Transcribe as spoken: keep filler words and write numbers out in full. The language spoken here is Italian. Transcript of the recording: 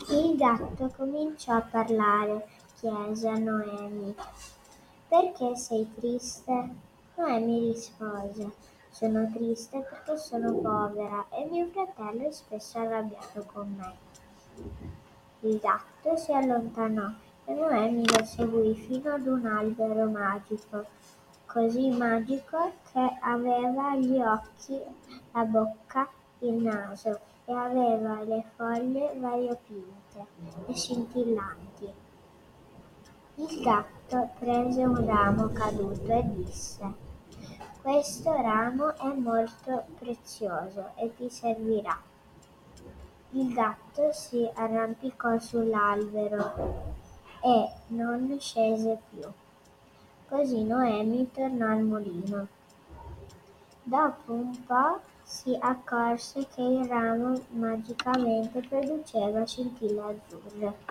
Il gatto cominciò a parlare. Chiese a Noemi: "Perché sei triste?" Noemi rispose: "Sono triste perché sono povera e mio fratello è spesso arrabbiato con me." Il gatto si allontanò e Noemi lo seguì fino ad un albero magico, così magico che aveva gli occhi, la bocca, il naso e aveva le foglie variopinte e scintillanti. Il gatto prese un ramo caduto e disse: "Questo ramo è molto prezioso e ti servirà." Il gatto si arrampicò sull'albero e non scese più. Così Noemi tornò al mulino. Dopo un po' si accorse che il ramo magicamente produceva scintille azzurre.